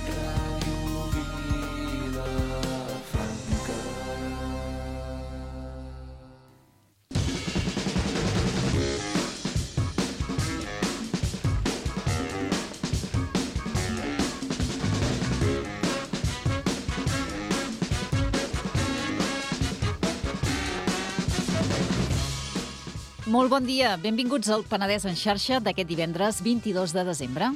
Molt bon dia, benvinguts al Penedès en xarxa d'aquest divendres 22 de desembre.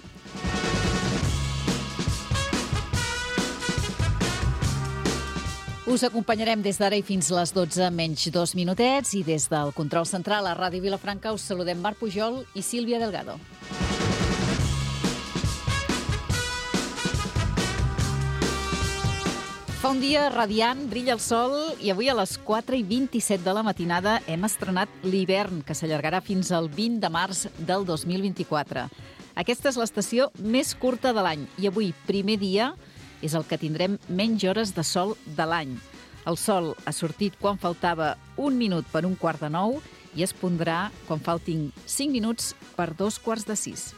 Us acompanyarem des d'ara i fins les 12 menys 2 minutets i des del control central a Ràdio Vilafranca us saludem Marc Pujol i Sílvia Delgado. Fa un dia radiant, brilla el sol i avui a les 4:27 de la matinada hem estrenat l'hivern, que s'allargarà fins al 20 de març del 2024. Aquesta és l'estació més curta de l'any i avui, primer dia, és el que tindrem menys hores de sol de l'any. El sol ha sortit quan faltava 1 minut per 1:45 i es pondrà quan faltin 5 minuts per 5:45.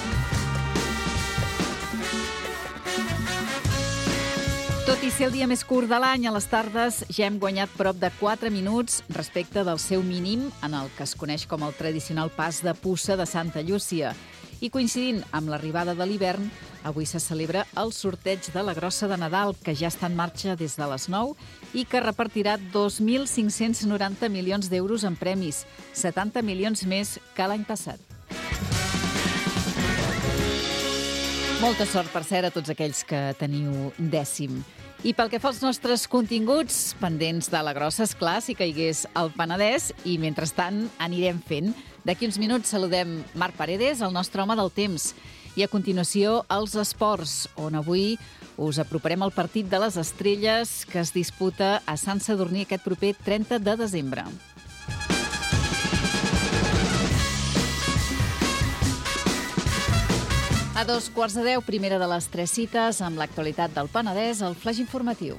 Tot i ser el dia més curt de l'any, a les tardes ja hem guanyat prop de 4 minuts respecte del seu mínim en el que es coneix com el tradicional pas de puça de Santa Llúcia. I coincidint amb l'arribada de l'hivern, avui se celebra el sorteig de la Grossa de Nadal, que ja està en marxa des de les 9 i que repartirà 2.590 milions d'euros en premis, 70 milions més que l'any passat. Molta sort, per cert, a tots aquells que teniu dècim. I pel que fa als nostres continguts, pendents de la Grossa, esclar, si caigués al Penedès, i mentrestant anirem fent. D'aquí uns minuts saludem Marc Paredes, el nostre home del temps. I a continuació, els esports, on avui us aproparem al partit de les estrelles que es disputa a Sant Sadurní aquest proper 30 de desembre. A 9:45, primera de les 3 cites, amb l'actualitat del Penedès, el flaix informatiu.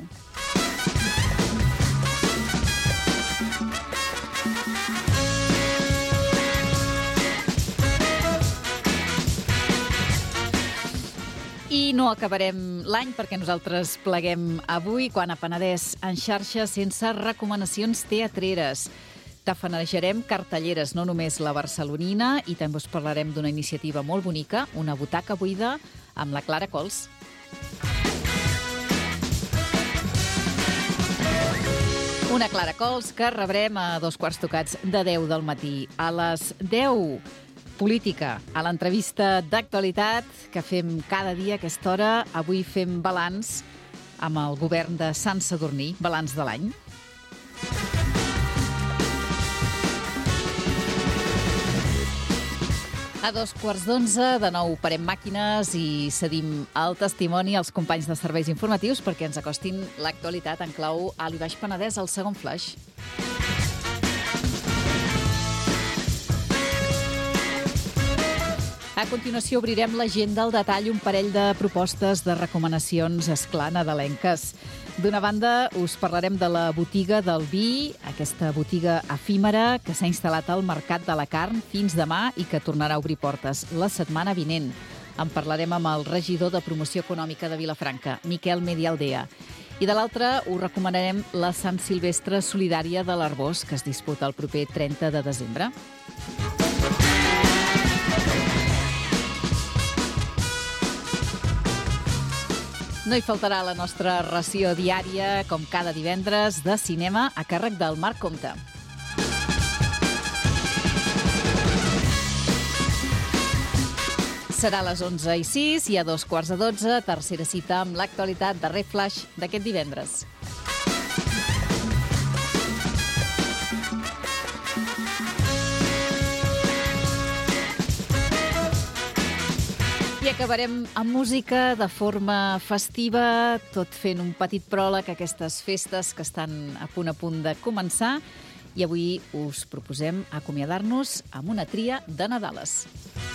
I no acabarem l'any perquè nosaltres pleguem avui, quan a Penedès en xarxa, sense recomanacions teatreres. Tafanejarem cartelleres, no només la barcelonina, i també us parlarem d'una iniciativa molt bonica, una butaca buida, amb la Clara Cols. Una Clara Cols que rebrem a 9:15 del matí. A les 10, política, a l'entrevista d'actualitat que fem cada dia a aquesta hora. Avui fem balanç amb el govern de Sant Sadurní, balanç de l'any. A 11:15, de nou parem màquines i cedim el testimoni als companys de serveis informatius perquè ens acostin l'actualitat en clau Alt i Baix Penedès, al segon flaix. A continuació obrirem l'agenda al detall, un parell de propostes de recomanacions, esclar, nadalenques. D'una banda, us parlarem de la botiga del vi, aquesta botiga efímera que s'ha instal·lat al Mercat de la Carn fins demà i que tornarà a obrir portes la setmana vinent. En parlarem amb el regidor de Promoció Econòmica de Vilafranca, Miquel Medialdea. I de l'altra, us recomanarem la Sant Silvestre Solidària de l'Arbós, que es disputa el proper 30 de desembre. No hi faltarà la nostra ració diària, com cada divendres, de cinema a càrrec del Marc Comte. Serà a les 11:06 i a 11:15, tercera cita amb l'actualitat de Reflash d'aquest divendres. I acabarem amb música de forma festiva, tot fent un petit pròleg a aquestes festes que estan a punt de començar. I avui us proposem acomiadar-nos amb una tria de Nadales.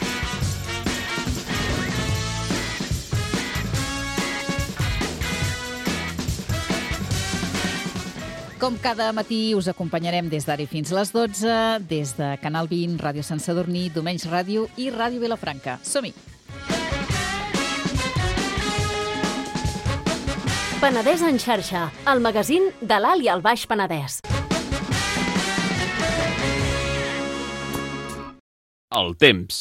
Com cada matí us acompanyarem des d'ara fins a les 12, des de Canal 20, Ràdio Sant Sadurní, Domenys Ràdio i Ràdio Vilafranca. Som-hi! Penedès en xarxa, el magazín de l'Alt i el Baix Penedès. El temps.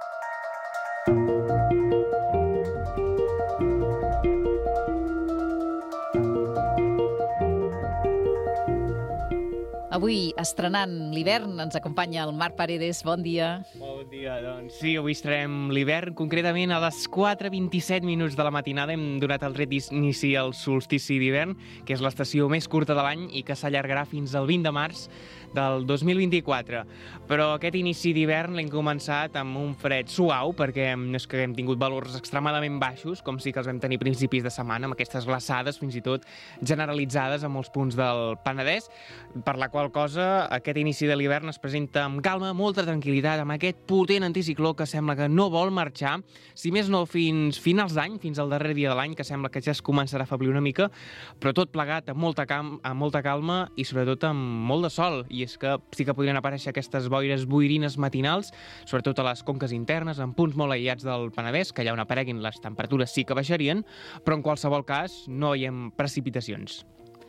Avui, estrenant l'hivern, ens acompanya el Marc Paredes. Bon dia. Molt bon dia. Doncs sí, avui estrenem l'hivern. Concretament, a les 4:27 minuts de la matinada hem donat el tret d'inici al solstici d'hivern, que és l'estació més curta de l'any i que s'allargarà fins al 20 de març del 2024. Però aquest inici d'hivern l'hem començat amb un fred suau, perquè no és que hem tingut valors extremadament baixos, com sí que els vam tenir a principis de setmana, amb aquestes glaçades fins i tot generalitzades a molts punts del Penedès, per la qual cosa aquest inici de l'hivern es presenta amb calma, molta tranquil·litat, amb aquest potent anticicló que sembla que no vol marxar, si més no fins finals d'any, fins al darrer dia de l'any, que sembla que ja es començarà a afeblir una mica, però tot plegat amb molta calma i sobretot amb molt de sol. I és que sí que podrien aparèixer aquestes boires boirines matinals, sobretot a les conques internes, en punts molt aïllats del Penedès, que allà on apareguin les temperatures sí que baixarien, però en qualsevol cas no hi ha precipitacions.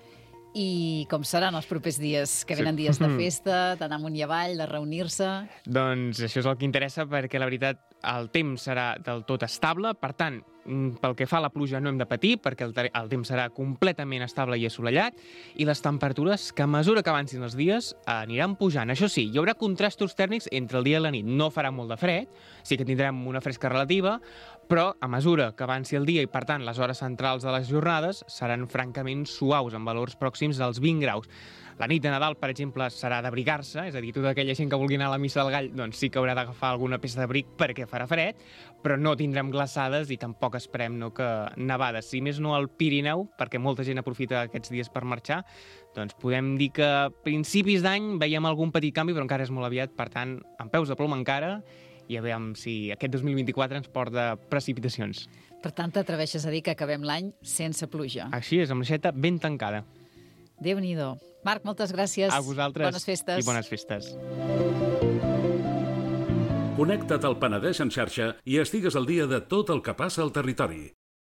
I com seran els propers dies? Que venen dies de festa, d'anar amunt i avall, de reunir-se? Doncs això és el que interessa, perquè la veritat el temps serà del tot estable, per tant, pel que fa a la pluja no hem de patir, perquè el temps serà completament estable i assolellat, i les temperatures, que a mesura que avancin els dies, aniran pujant. Això sí, hi haurà contrastos tèrmics entre el dia i la nit. No farà molt de fred, sí que tindrem una fresca relativa, però a mesura que avanci el dia i, per tant, les hores centrals de les jornades seran francament suaus, amb valors pròxims dels 20 graus. La nit de Nadal, per exemple, serà d'abrigar-se, és a dir, tota aquella gent que vulgui anar a la missa del Gall, doncs sí que haurà d'agafar alguna peça d'abric perquè farà fred, però no tindrem glaçades i tampoc esperem que nevades. Si més no al Pirineu, perquè molta gent aprofita aquests dies per marxar, doncs podem dir que a principis d'any veiem algun petit canvi, però encara és molt aviat, per tant, amb peus de plom encara, i a veure si aquest 2024 ens porta precipitacions. Per tant, t'atreveixes a dir que acabem l'any sense pluja. Així és, amb l'aixeta ben tancada. Déu-n'hi-do. Marc, moltes gràcies. A vosaltres. Bones festes. I bones festes. Connecta't al Penedès en xarxa i estigues al dia de tot el que passa al territori.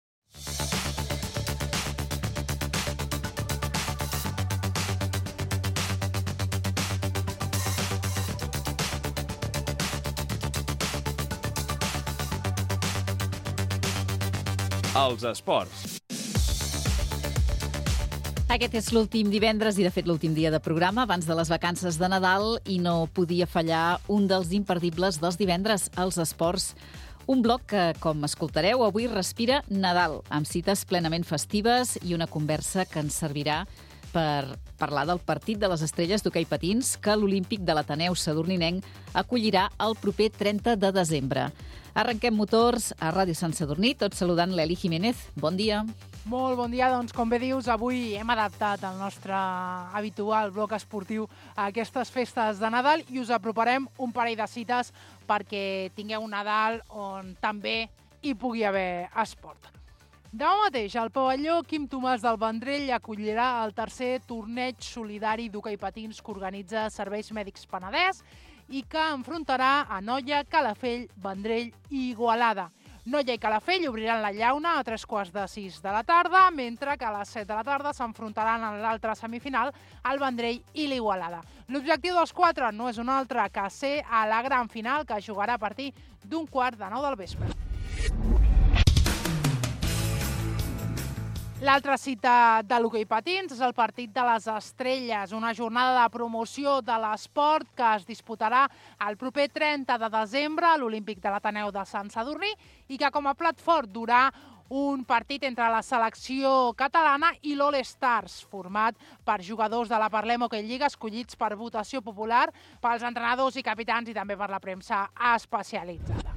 Els esports. Aquest és l'últim divendres i, de fet, l'últim dia de programa abans de les vacances de Nadal i no podia fallar un dels imperdibles dels divendres, els esports. Un bloc que, com escoltareu, avui respira Nadal, amb cites plenament festives i una conversa que ens servirà per parlar del partit de les estrelles d'hoquei patins que l'Olímpic de l'Ateneu Sadurninenc acollirà el proper 30 de desembre. Arrenquem motors a Ràdio Sant Sadurní, tot saludant l'Eli Jiménez. Bon dia. Molt bon dia, doncs com bé dius, avui hem adaptat el nostre habitual bloc esportiu a aquestes festes de Nadal i us aproparem un parell de cites perquè tingueu un Nadal on també hi pugui haver esport. Demà mateix, el pavelló Quim Tomàs del Vendrell acollirà el tercer torneig solidari d'hoquei patins que organitza Serveis Mèdics Penedès i que enfrontarà a Noia, Calafell, Vendrell i Igualada. Noia i Calafell obriran la llauna a 3:45 de la tarda, mentre que a les 7 de la tarda s'enfrontaran en l'altra semifinal el Vendrell i l'Igualada. L'objectiu dels quatre no és un altre que ser a la gran final, que jugarà a partir d'un 8:45 del vespre. L'altra cita de l'hoquei patins és el partit de les estrelles, una jornada de promoció de l'esport que es disputarà el proper 30 de desembre a l'Olímpic de l'Ateneu de Sant Sadurní i que com a plat fort durà un partit entre la selecció catalana i l'All Stars, format per jugadors de la Parlem Hoquei Lliga escollits per votació popular pels entrenadors i capitans i també per la premsa especialitzada.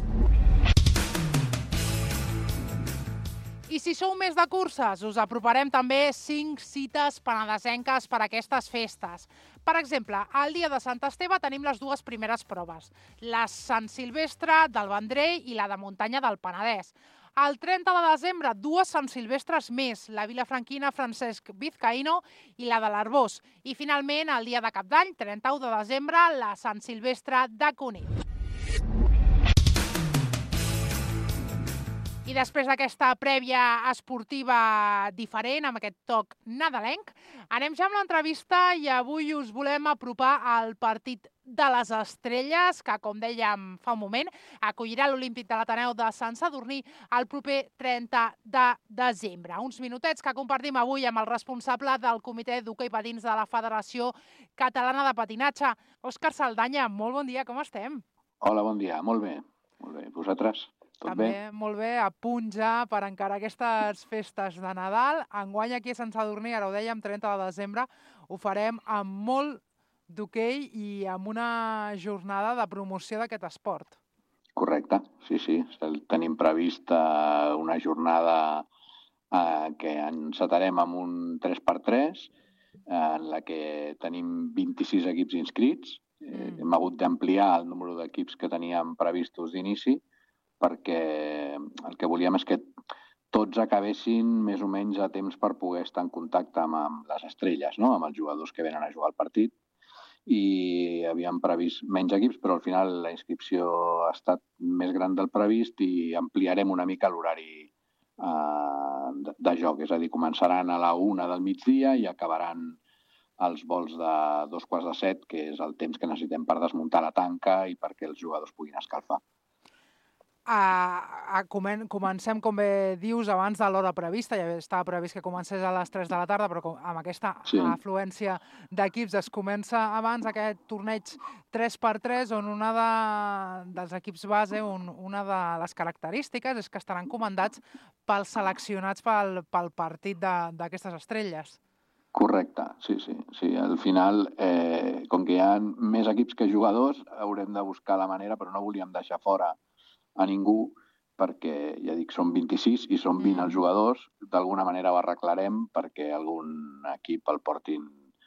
I si sou més de curses, us aproparem també 5 cites penedesenques per a aquestes festes. Per exemple, el dia de Sant Esteve tenim les dues primeres proves, la Sant Silvestre del Vendrell i la de muntanya del Penedès. El 30 de desembre, dues Sant Silvestres més, la vilafranquina Francesc Vizcaíno i la de l'Arbós. I finalment, el dia de Cap d'Any, 31 de desembre, la Sant Silvestre de Cunit. I després d'aquesta prèvia esportiva diferent, amb aquest toc nadalenc, anem ja amb l'entrevista i avui us volem apropar al partit de les Estrelles, que, com dèiem fa un moment, acollirà l'Olímpic de l'Ateneu de Sant Sadurní el proper 30 de desembre. Uns minutets que compartim avui amb el responsable del Comitè d'Hoquei Patins de la Federació Catalana de Patinatge, Òscar Saldanya. Molt bon dia, com estem? Hola, bon dia. Molt bé. Molt bé. Vosaltres? Tot També bé? molt bé, a punt ja per encarar aquestes festes de Nadal. Enguany aquí a Sant Sadurní, ara ho dèiem, 30 de desembre, ho farem amb molt d'hoquei i amb una jornada de promoció d'aquest esport. Correcte, sí. Tenim prevista una jornada que encetarem amb un 3x3, en la que tenim 26 equips inscrits. Hem hagut d'ampliar el número d'equips que teníem previstos d'inici, perquè el que volíem és que tots acabessin més o menys a temps per poder estar en contacte amb les estrelles, no? Amb els jugadors que venen a jugar al partit. I havíem previst menys equips, però al final la inscripció ha estat més gran del previst i ampliarem una mica l'horari de joc. És a dir, començaran a la 1 del migdia i acabaran els vols de 7:15, que és el temps que necessitem per desmuntar la tanca i perquè els jugadors puguin escalfar. Comencem, com bé dius, abans de l'hora prevista. Ja estava previst que comencés a les 3 de la tarda, però amb aquesta afluència d'equips es comença abans aquest torneig 3x3, on dels equips base, una de les característiques és que estaran comandats pels seleccionats pel partit d'aquestes estrelles. Correcte, sí. Al final, com que hi ha més equips que jugadors, haurem de buscar la manera, però no volíem deixar fora a ningú, perquè, ja dic, són 26 i són 20 els jugadors. D'alguna manera ho arreglarem perquè algun equip el portin,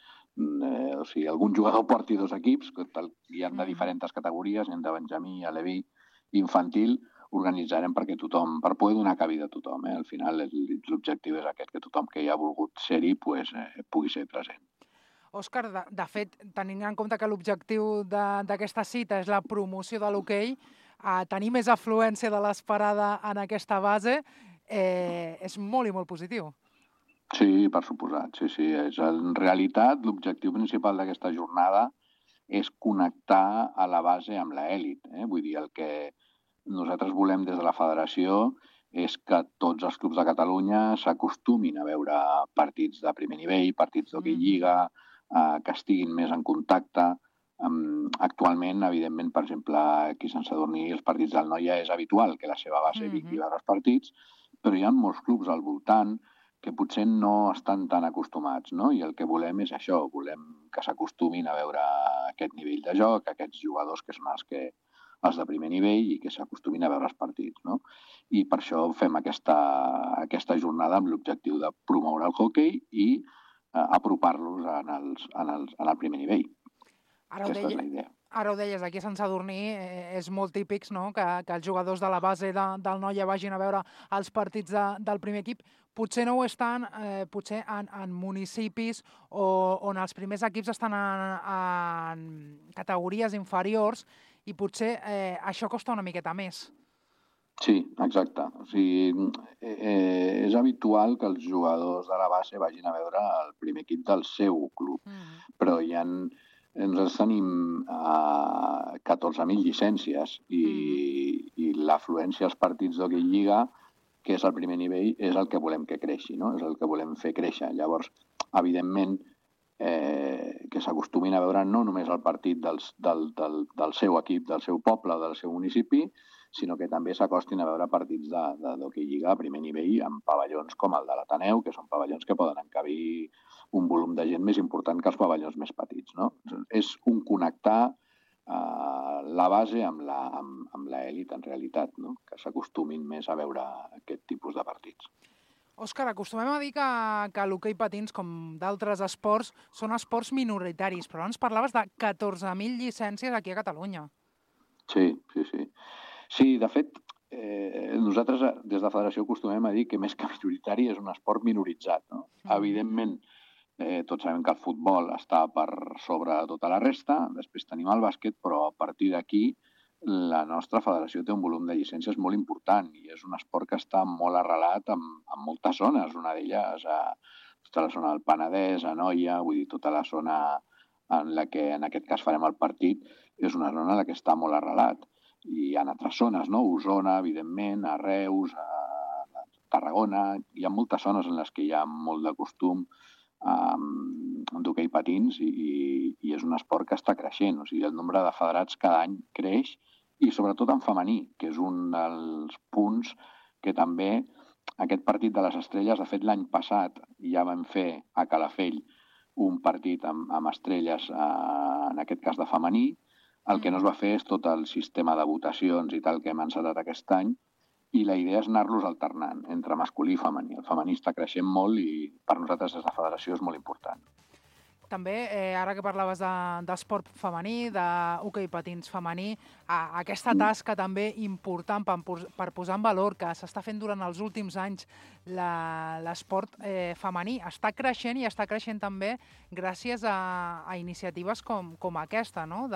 algun jugador porti 2 equips, hi ha de diferents categories, hi ha de benjamí, aleví, infantil. Organitzarem per poder donar cabida a tothom. Al final l'objectiu és aquest, que tothom que hi ha volgut ser-hi pugui ser present. Òscar, de fet, tenint en compte que l'objectiu d'aquesta cita és la promoció de l'hoquei, tenir més afluència de l'esperada en aquesta base és molt i molt positiu. Sí, per suposat, sí. En realitat, l'objectiu principal d'aquesta jornada és connectar a la base amb l'elit. Vull dir, el que nosaltres volem des de la federació és que tots els clubs de Catalunya s'acostumin a veure partits de primer nivell, partits d'hoquei lliga, que estiguin més en contacte. Actualment, evidentment, per exemple, aquí a Sant Sadurní, els partits del Noia és habitual que la seva base vingui a veure els partits, però hi ha molts clubs al voltant que potser no estan tan acostumats, no? I el que volem és això, volem que s'acostumin a veure aquest nivell de joc, aquests jugadors que són els de primer nivell i que s'acostumin a veure els partits, no? I per això fem aquesta jornada amb l'objectiu de promoure el hoquei i apropar-los en el primer nivell. Aquesta és la idea. Ara ho deies, aquí a Sant Sadurní és molt típic, no?, que els jugadors de la base del Noia vagin a veure els partits del primer equip. Potser no ho estan en municipis on els primers equips estan en categories inferiors i potser això costa una miqueta més. Sí, exacte. O sigui, és habitual que els jugadors de la base vagin a veure el primer equip del seu club, però nosaltres tenim 14.000 llicències i l'afluència als partits d'hoquei lliga, que és el primer nivell, és el que volem que creixi, no? És el que volem fer créixer. Llavors, evidentment, que s'acostumin a veure no només el partit del seu equip, del seu poble, del seu municipi, sinó que també s'acostin a veure partits d'hoquei lliga a primer nivell amb pavellons com el de l'Ateneu, que són pavellons que poden encabir un volum de gent més important que els pavellons més petits, no? És un connectar la base amb l'elit, en realitat, no? Que s'acostumin més a veure aquest tipus de partits. Òscar, acostumem a dir que l'hoquei patins, com d'altres esports, són esports minoritaris, però ens parlaves de 14.000 llicències aquí a Catalunya. Sí. Sí, de fet, nosaltres des de la federació acostumem a dir que més que minoritari és un esport minoritzat, no? Evidentment, tots sabem que el futbol està per sobre tota la resta, després tenim el bàsquet, però a partir d'aquí la nostra federació té un volum de llicències molt important i és un esport que està molt arrelat en moltes zones. Una d'elles tota la zona del Penedès, Anoia, vull dir, tota la zona en la que en aquest cas farem el partit, és una zona en la que està molt arrelat. I hi ha altres zones, no? Osona, evidentment, a Reus, a Tarragona. Hi ha moltes zones en les que hi ha molt de costum d'hoquei patins i és un esport que està creixent. O sigui, el nombre de federats cada any creix i sobretot en femení, que és un dels punts que també aquest partit de les estrelles, de fet l'any passat ja vam fer a Calafell un partit amb estrelles, en aquest cas de femení. El que no es va fer és tot el sistema de votacions i tal que hem encetat aquest any, i la idea és anar-los alternant entre masculí i femení. El femení està creixent molt i per nosaltres des de la federació és molt important. També, ara que parlaves d'esport femení, d'hoquei patins femení, aquesta tasca també important per posar en valor que s'està fent durant els últims anys l'esport femení està creixent i està creixent també gràcies a iniciatives com aquesta, no?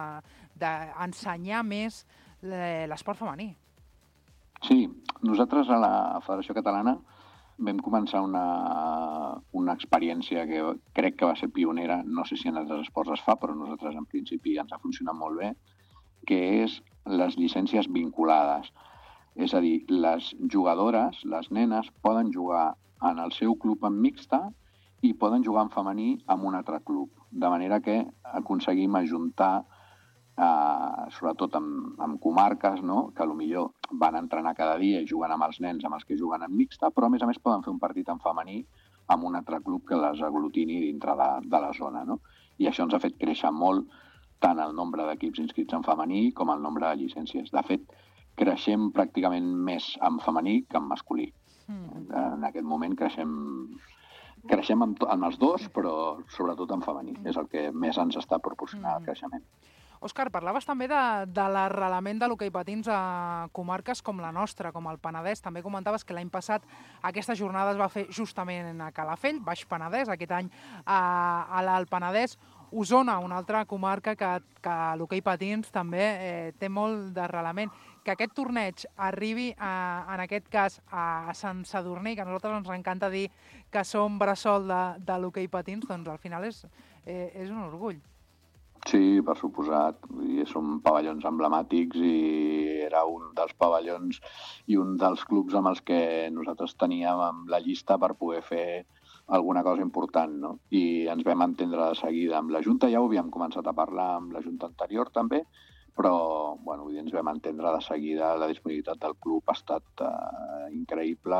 D'ensenyar més l'esport femení. Sí, nosaltres a la Federació Catalana vam començar una experiència que crec que va ser pionera, no sé si en altres esports es fa, però nosaltres en principi ens ha funcionat molt bé, que és les llicències vinculades. És a dir, les jugadores, les nenes, poden jugar en el seu club en mixta i poden jugar en femení en un altre club. De manera que aconseguim ajuntar sobretot amb comarques, no? Que potser van entrenar cada dia i juguen amb els nens amb els que juguen en mixta, però a més poden fer un partit en femení amb un altre club que les aglutini dintre de la zona, no? I això ens ha fet créixer molt tant el nombre d'equips inscrits en femení com el nombre de llicències. De fet, creixem pràcticament més en femení que en masculí. En aquest moment creixem amb els dos, però sobretot en femení. És el que més ens està proporcionant el creixement. Òscar, parlaves també de l'arrelament de l'hoquei patins a comarques com la nostra, com el Penedès. També comentaves que l'any passat aquesta jornada es va fer justament a Calafell, Baix Penedès, aquest any a l'Alt Penedès. Osona, una altra comarca que l'hoquei patins també té molt d'arrelament. Que aquest torneig arribi, en aquest cas, a Sant Sadurní, que a nosaltres ens encanta dir que som bressol de l'hoquei patins, doncs al final és un orgull. Sí, per suposat. Són pavellons emblemàtics i era un dels pavellons i un dels clubs amb els que nosaltres teníem la llista per poder fer alguna cosa important, no? I ens vam entendre de seguida amb la Junta. Ja ho havíem començat a parlar amb la Junta anterior també, però ens vam entendre de seguida. La disponibilitat del club ha estat increïble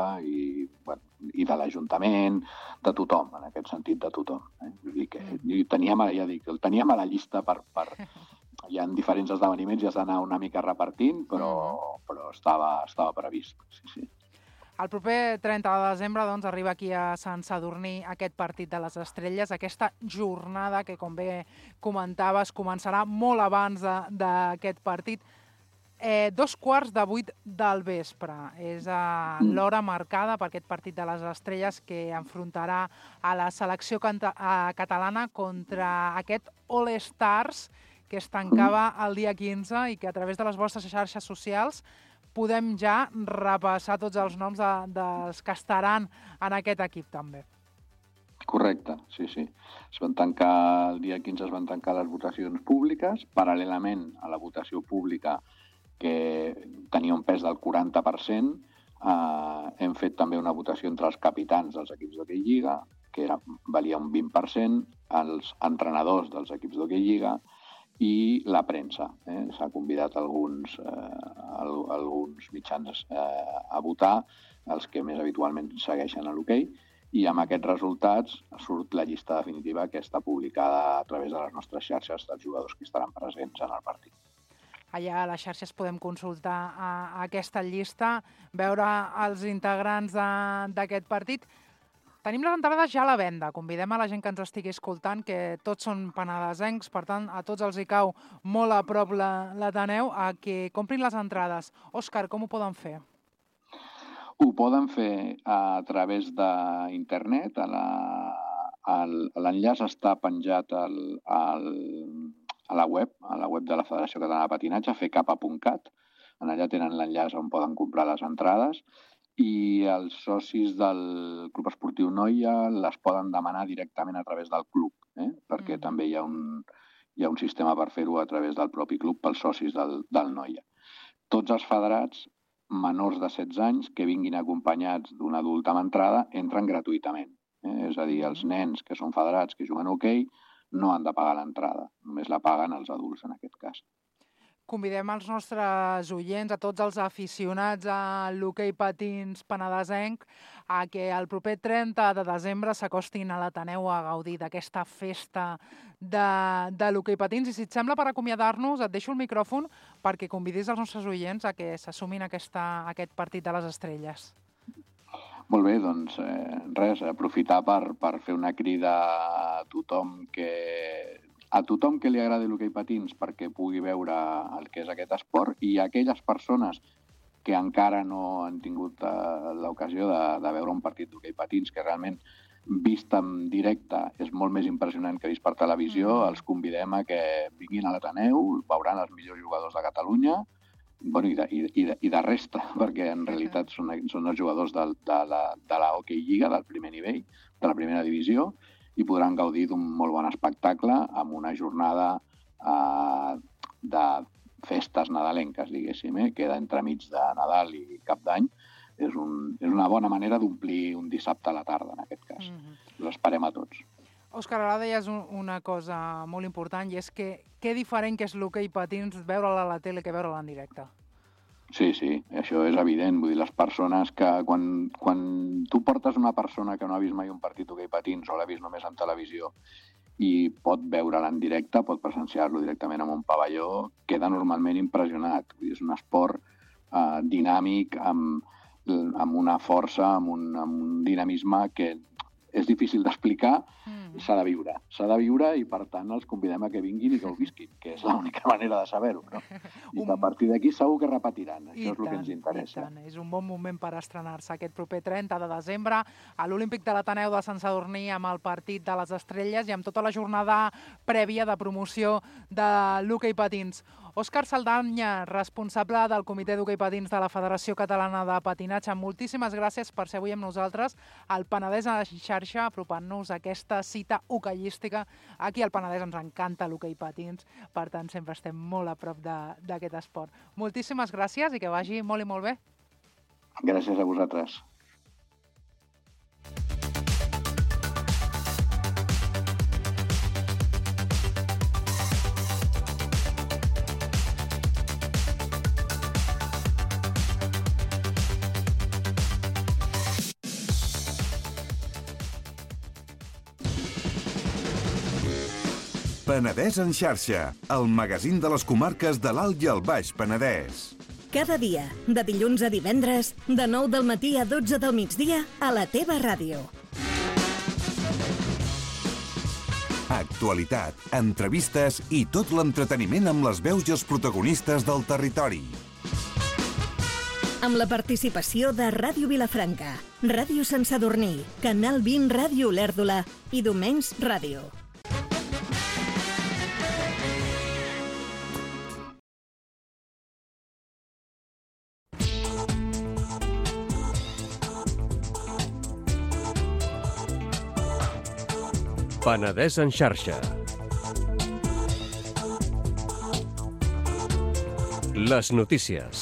i de l'Ajuntament, de tothom, en aquest sentit de tothom. Vull dir que el teníem a la llista per hi ha diferents esdeveniments i has d'anar una mica repartint, però estava previst. Sí. El proper 30 de desembre doncs, arriba aquí a Sant Sadurní aquest partit de les estrelles, aquesta jornada que, com bé comentaves, començarà molt abans d'aquest partit. 7:15 del vespre és l'hora marcada per aquest partit de les estrelles que enfrontarà a la selecció catalana contra aquest All-Stars que es tancava el dia 15 i que a través de les vostres xarxes socials podem ja repassar tots els noms dels que estaran en aquest equip també. Correcte, sí. El dia 15 es van tancar les votacions públiques. Paral·lelament a la votació pública, que tenia un pes del 40%, hem fet també una votació entre els capitans dels equips d'hoquei lliga, que valia un 20%, els entrenadors dels equips d'hoquei lliga, i la premsa. S'ha convidat alguns mitjans a votar, els que més habitualment segueixen a l'hoquei, i amb aquests resultats surt la llista definitiva que està publicada a través de les nostres xarxes dels jugadors que estaran presents en el partit. Allà a les xarxes podem consultar aquesta llista, veure els integrants d'aquest partit. Tenim les entrades ja a la venda. Convidem a la gent que ens estigui escoltant, que tots són penedesencs, per tant, a tots els hi cau molt a prop l'Ateneu, a que comprin les entrades. Òscar, com ho poden fer? Ho poden fer a través d'internet. L'enllaç està penjat a la web de la Federació Catalana de Patinatge, fecapa.cat. En allà tenen l'enllaç on poden comprar les entrades i els socis del Club Esportiu Noia les poden demanar directament a través del club, perquè també hi ha un sistema per fer-ho a través del propi club pels socis del Noia. Tots els federats menors de 16 anys que vinguin acompanyats d'un adult amb entrada entren gratuïtament. És a dir, els nens que són federats que juguen a hoquei no han de pagar l'entrada, només la paguen els adults en aquest cas. Convidem els nostres oients, a tots els aficionats a l'hoquei patins penedesenc, a que el proper 30 de desembre s'acostin a l'Ateneu a gaudir d'aquesta festa de l'hoquei patins. I si et sembla, per acomiadar-nos, et deixo el micròfon perquè convidis els nostres oients a que s'assumin a aquest partit de les estrelles. Molt bé, doncs res, aprofitar per fer una crida a tothom que li agradi l'hoquei patins perquè pugui veure el que és aquest esport i aquelles persones que encara no han tingut l'ocasió de veure un partit d'hoquei patins que realment vist en directe és molt més impressionant que vist per televisió, els convidem a que vinguin a l'Ateneu, veuran els millors jugadors de Catalunya i de resta, perquè en realitat són els jugadors de la Hockey Lliga, del primer nivell, de la primera divisió, i podran gaudir d'un molt bon espectacle amb una jornada de festes nadalenques, diguéssim, queda entremig de Nadal i Cap d'Any. És una bona manera d'omplir un dissabte a la tarda, en aquest cas. L'esperem a tots. Òscar, ara deies una cosa molt important, i és que què diferent que és l'hoquei patins veure-la a la tele que veure-la en directe. Sí, això és evident. Vull dir, les persones que quan tu portes una persona que no ha vist mai un partit d'hoquei patins o l'ha vist només en televisió i pot veure'l en directe, pot presenciar-lo directament en un pavelló, queda normalment impressionat. Vull dir, és un esport dinàmic, amb una força, amb un dinamisme que és difícil d'explicar, s'ha de viure i, per tant, els convidem a que vinguin i que ho visquin, que és l'única manera de saber-ho, no? I a partir d'aquí segur que repetiran, això és el que ens interessa. És un bon moment per estrenar-se aquest proper 30 de desembre a l'Olímpic de l'Ateneu de Sant Sadurní amb el partit de les estrelles i amb tota la jornada prèvia de promoció de l'hoquei patins. Òscar Saldaña, responsable del Comitè d'Hoquei Patins de la Federació Catalana de Patinatge, moltíssimes gràcies per ser avui amb nosaltres al Penedès a la xarxa, apropant-nos a aquesta cita hoqueística. Aquí al Penedès ens encanta l'hoquei patins, per tant sempre estem molt a prop d'aquest esport. Moltíssimes gràcies i que vagi molt i molt bé. Gràcies a vosaltres. Penedès en xarxa, el magazín de les comarques de l'Alt i el Baix Penedès. Cada dia, de dilluns a divendres, de 9 del matí a 12 del migdia, a la teva ràdio. Actualitat, entrevistes i tot l'entreteniment amb les veus i els protagonistes del territori. Amb la participació de Ràdio Vilafranca, Ràdio Sant Sadurní, Canal 20 Ràdio Olèrdola i Domenys Ràdio. Penedès en xarxa. Les notícies.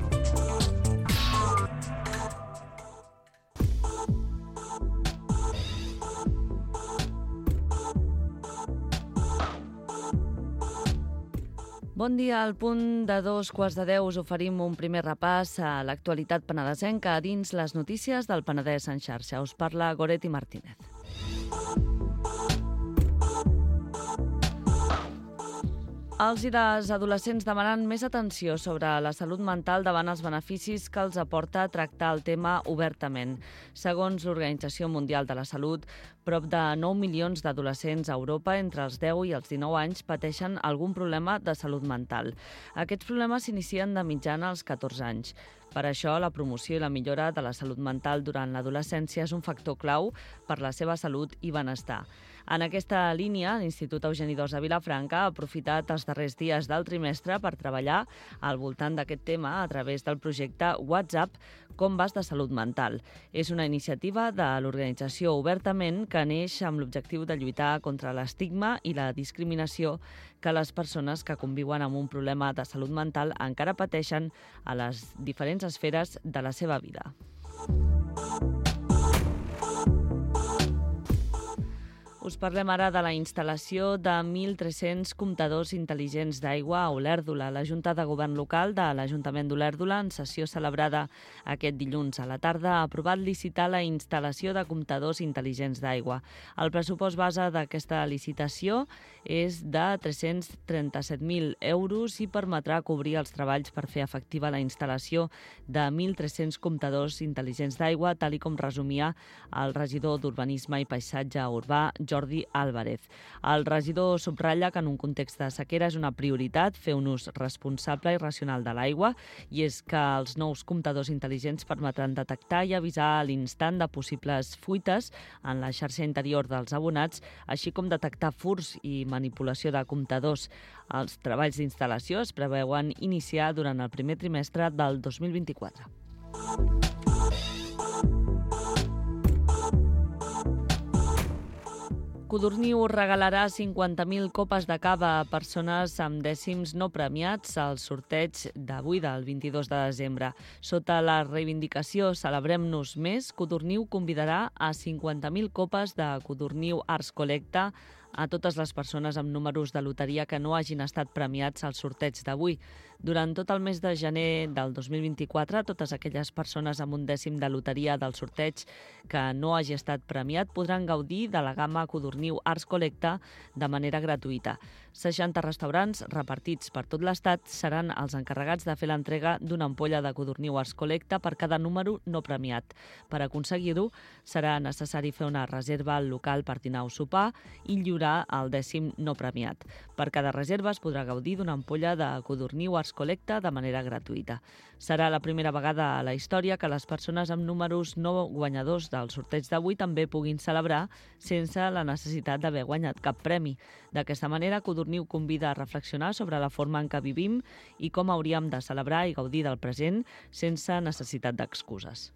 Bon dia. Al punt de 2:15 us oferim un primer repàs a l'actualitat penedesenca dins les notícies del Penedès en xarxa. Us parla Goretti Martínez. Els i les adolescents demanen més atenció sobre la salut mental davant els beneficis que els aporta tractar el tema obertament. Segons l'Organització Mundial de la Salut, prop de 9 milions d'adolescents a Europa entre els 10 i els 19 anys pateixen algun problema de salut mental. Aquests problemes s'inicien de mitjana als 14 anys. Per això, la promoció i la millora de la salut mental durant l'adolescència és un factor clau per la seva salut i benestar. En aquesta línia, l'Institut Eugeni d'Ors de Vilafranca ha aprofitat els darrers dies del trimestre per treballar al voltant d'aquest tema a través del projecte WhatsApp Combats de Salut Mental. És una iniciativa de l'organització Obertament que neix amb l'objectiu de lluitar contra l'estigma i la discriminació que les persones que conviuen amb un problema de salut mental encara pateixen a les diferents esferes de la seva vida. Us parlem ara de la instal·lació de 1.300 comptadors intel·ligents d'aigua a Olèrdola. La Junta de Govern Local de l'Ajuntament d'Olèrdola, en sessió celebrada aquest dilluns a la tarda, ha aprovat licitar la instal·lació de comptadors intel·ligents d'aigua. El pressupost base d'aquesta licitació és de 337.000 euros i permetrà cobrir els treballs per fer efectiva la instal·lació de 1.300 comptadors intel·ligents d'aigua, tal com resumia el regidor d'Urbanisme i Paisatge Urbà, Jordi Álvarez. El regidor subratlla que en un context de sequera és una prioritat fer un ús responsable i racional de l'aigua, i és que els nous comptadors intel·ligents permetran detectar i avisar a l'instant de possibles fuites en la xarxa interior dels abonats, així com detectar furts i manipulació de comptadors. Els treballs d'instal·lació es preveuen iniciar durant el primer trimestre del 2024. Codorniu regalarà 50.000 copes de cava a persones amb dècims no premiats al sorteig d'avui, del 22 de desembre. Sota la reivindicació Celebrem-nos més, Codorniu convidarà a 50.000 copes de Codorniu Arts Collecte a totes les persones amb números de loteria que no hagin estat premiats al sorteig d'avui. Durant tot el mes de gener del 2024, totes aquelles persones amb un dècim de loteria del sorteig que no hagi estat premiat podran gaudir de la gamma Codorniu Arts Collecte de manera gratuïta. 60 restaurants repartits per tot l'Estat seran els encarregats de fer l'entrega d'una ampolla de Codorniu Arts Collecte per cada número no premiat. Per aconseguir-ho, serà necessari fer una reserva al local per dinar o sopar i lliurar el dècim no premiat. Per cada reserva es podrà gaudir d'una ampolla de Codorniu Arts Collecte de manera gratuïta. Serà la primera vegada a la història que les persones amb números no guanyadors del sorteig d'avui també puguin celebrar sense la necessitat d'haver guanyat cap premi. D'aquesta manera, Codorniu convida a reflexionar sobre la forma en què vivim i com hauríem de celebrar i gaudir del present sense necessitat d'excuses.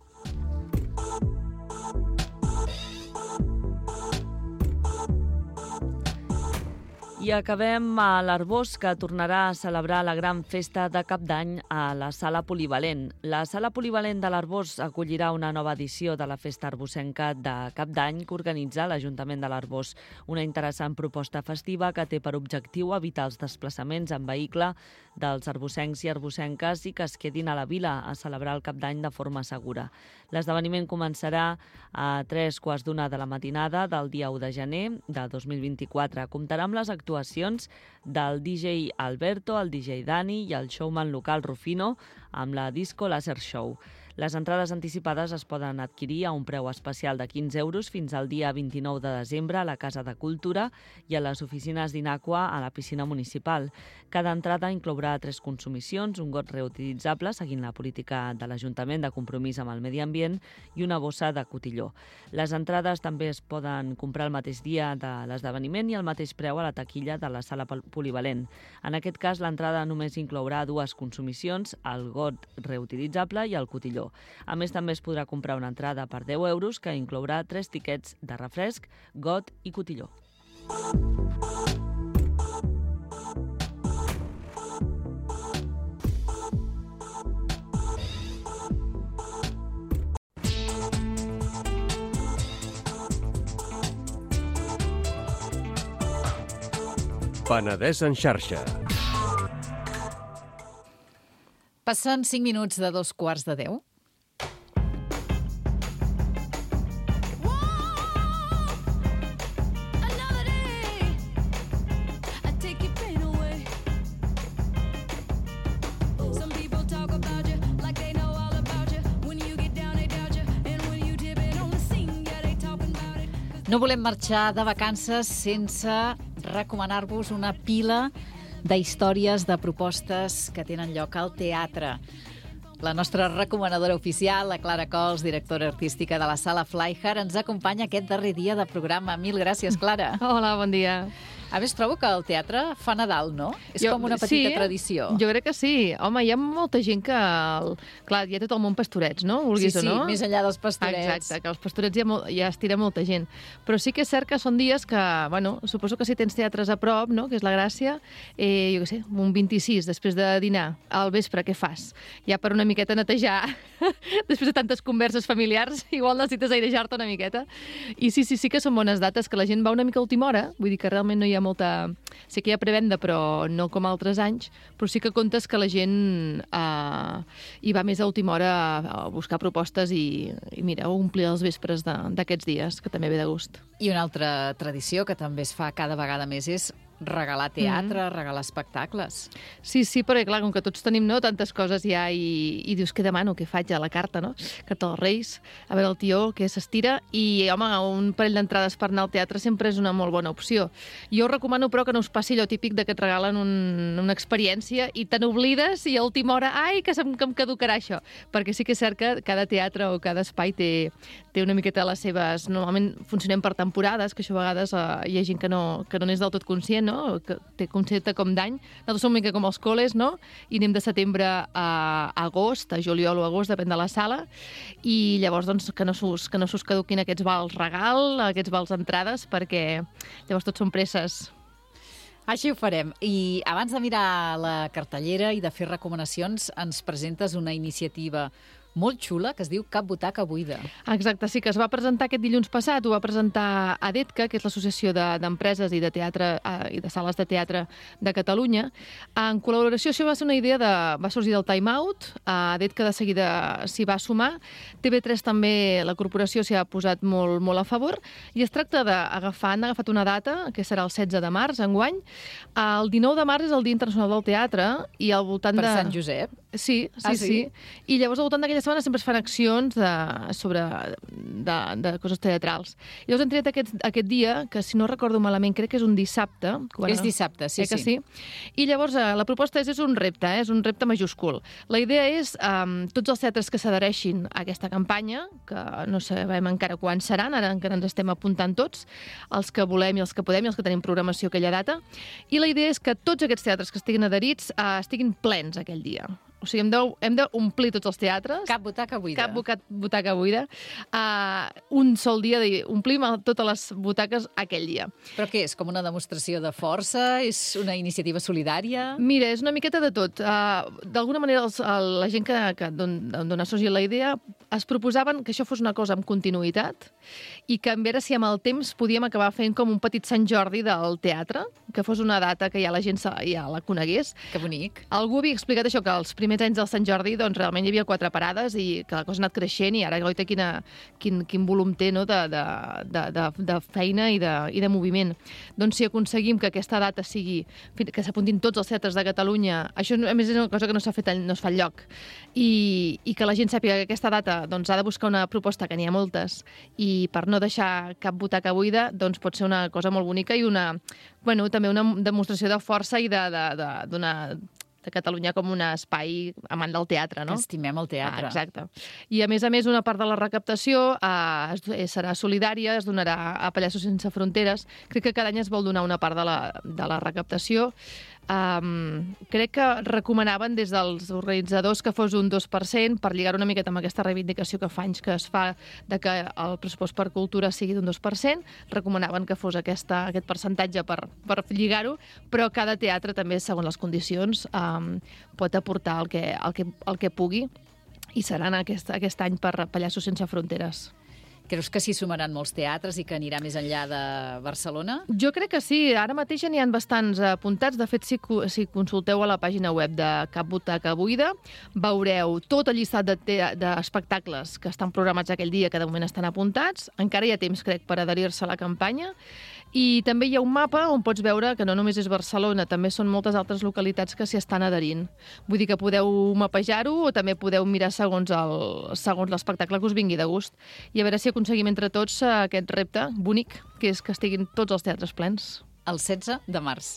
I acabem a l'Arboç, que tornarà a celebrar la gran festa de Cap d'Any a la Sala Polivalent. La Sala Polivalent de l'Arboç acollirà una nova edició de la Festa Arbocenca de Cap d'Any que organitza l'Ajuntament de l'Arboç. Una interessant proposta festiva que té per objectiu evitar els desplaçaments en vehicle dels arbocencs i arbocenques i que es quedin a la vila a celebrar el Cap d'Any de forma segura. L'esdeveniment començarà a 3:15 de la matinada del dia 1 de gener de 2024. Comptarà amb les actuacions del DJ Alberto, el DJ Dani i el showman local Rufino amb la Disco Laser Show. Les entrades anticipades es poden adquirir a un preu especial de 15 euros fins al dia 29 de desembre a la Casa de Cultura i a les oficines d'Inaqua a la piscina municipal. Cada entrada inclourà 3 consumicions, un got reutilitzable seguint la política de l'Ajuntament de compromís amb el medi ambient i una bossa de cotilló. Les entrades també es poden comprar el mateix dia de l'esdeveniment i al mateix preu a la taquilla de la Sala Polivalent. En aquest cas, l'entrada només inclourà 2 consumicions, el got reutilitzable i el cotilló. A més, també es podrà comprar una entrada per 10 euros que inclourà 3 tiquets de refresc, got i cotilló. Penedès en xarxa. Passen 5 minuts de 2:15. No volem marxar de vacances sense recomanar-vos una pila d'històries, de propostes que tenen lloc al teatre. La nostra recomanadora oficial, la Clara Cols, directora artística de la Sala Flyhard, ens acompanya aquest darrer dia de programa. Mil gràcies, Clara. Hola, bon dia. A més, trobo que el teatre fa Nadal, no? És com una petita tradició. Jo crec que sí. Home, hi ha molta gent que... Clar, hi ha tot el món pastorets, no? Vulguis o no? Sí, més enllà dels pastorets. Exacte, que els pastorets ja es tira molta gent. Però sí que és cert que són dies que, bueno, suposo que si tens teatres a prop, no?, que és la gràcia, jo què sé, un 26, després de dinar, al vespre, què fas? Ja per una miqueta netejar, després de tantes converses familiars, igual necessites airejar-te una miqueta. I sí que són bones dates, que la gent va una mica a última hora, vull dir que realment no hi ha molta... Sé que hi ha prevenda, però no com altres anys, però sí que comptes que la gent hi va més a última hora a buscar propostes i mira, omplir els vespres d'aquests dies, que també ve de gust. I una altra tradició que també es fa cada vegada més és regalar teatre, regalar espectacles. Sí, perquè clar, com que tots tenim tantes coses ja i dius, què demano, què faig a la carta, no? Carta dels Reis, a veure el tió, que s'estira, i home, un parell d'entrades per anar al teatre sempre és una molt bona opció. Jo recomano, però, que no us passi allò típic de que et regalen una experiència i te n'oblides i a última hora, ai, que em caducarà això. Perquè sí que és cert que cada teatre o cada espai té una miqueta les seves... Normalment funcionem per temporades, que això a vegades hi ha gent que no n'és del tot conscient, no? Que té concepte com d'any. Nosaltres som una mica com els col·les, no? I anem de setembre a agost, a juliol o agost, depèn de la sala, i llavors doncs, que no s'us caduquin aquests vals regal, aquests vals entrades, perquè llavors tots són presses. Així ho farem. I abans de mirar la cartellera i de fer recomanacions, ens presentes una iniciativa molt xula, que es diu Cap butaca buida. Exacte, sí, que es va presentar aquest dilluns passat, ho va presentar ADETCA, que és l'Associació d'Empreses i de Teatre i de Sales de Teatre de Catalunya. En col·laboració, això va ser una idea va sorgir del Time Out, ADETCA de seguida s'hi va sumar, TV3 també, la corporació s'hi ha posat molt, molt a favor, i es tracta han agafat una data, que serà el 16 de març, enguany. El 19 de març és el Dia Internacional del Teatre, i al voltant Per Sant Josep? Sí. I llavors al voltant d'aquella setmana sempre es fan accions de coses teatrals. Llavors han triat aquest dia, que si no recordo malament, crec que és un dissabte. És dissabte, sí. I llavors la proposta és un repte, és un repte majúscul. La idea és tots els teatres que s'adhereixin a aquesta campanya, que no sabem encara quan seran, ara encara ens estem apuntant tots, els que volem i els que podem i els que tenim programació aquella data, i la idea és que tots aquests teatres que estiguin adherits estiguin plens aquell dia. O sigui, hem d'omplir tots els teatres. Cap butaca buida. Cap butaca buida. Un sol dia omplim totes les butaques aquell dia. Però què és? Com una demostració de força? És una iniciativa solidària? Mira, és una miqueta de tot. D'alguna manera, la gent d'on ha sorgit la idea es proposaven que això fos una cosa amb continuïtat i que a veure si amb el temps podíem acabar fent com un petit Sant Jordi del teatre, que fos una data que ja la gent ja la conegués. Que bonic. Algú havia explicat això, que els primers anys del Sant Jordi doncs, realment hi havia 4 parades i que la cosa ha anat creixent i ara goita quin volum té, no?, de feina i de moviment. Doncs si aconseguim que aquesta data sigui, que s'apuntin tots els teatres de Catalunya, això a més és una cosa que no es fa enlloc, i que la gent sàpiga que aquesta data doncs, ha de buscar una proposta, que n'hi ha moltes, i per no deixar cap butaca buida doncs, pot ser una cosa molt bonica i també una demostració de força i de Catalunya com un espai amant del teatre, no? Estimem el teatre. Exacte. I a més, una part de la recaptació serà solidària, es donarà a Pallassos Sense Fronteres. Crec que cada any es vol donar una part de la recaptació. Crec que recomanaven des dels organitzadors que fos un 2% per lligar una miqueta amb aquesta reivindicació que fa anys que es fa de que el pressupost per cultura sigui d'un 2%. Recomanaven que fos aquest percentatge per lligar-ho, però cada teatre també, segons les condicions, pot aportar el que pugui i seran aquest any per Pallassos Sense Fronteres. Creus que s'hi sumaran molts teatres i que anirà més enllà de Barcelona? Jo crec que sí. Ara mateix n'hi ha bastants apuntats. De fet, si consulteu a la pàgina web de Cap butaca buida, veureu tot el llistat d'espectacles que estan programats aquell dia, que de moment estan apuntats. Encara hi ha temps, crec, per adherir-se a la campanya. I també hi ha un mapa on pots veure que no només és Barcelona, també són moltes altres localitats que s'hi estan adherint. Vull dir que podeu mapejar-ho o també podeu mirar segons l'espectacle que us vingui de gust. I a veure si aconseguim entre tots aquest repte bonic, que és que estiguin tots els teatres plens. El 16 de març.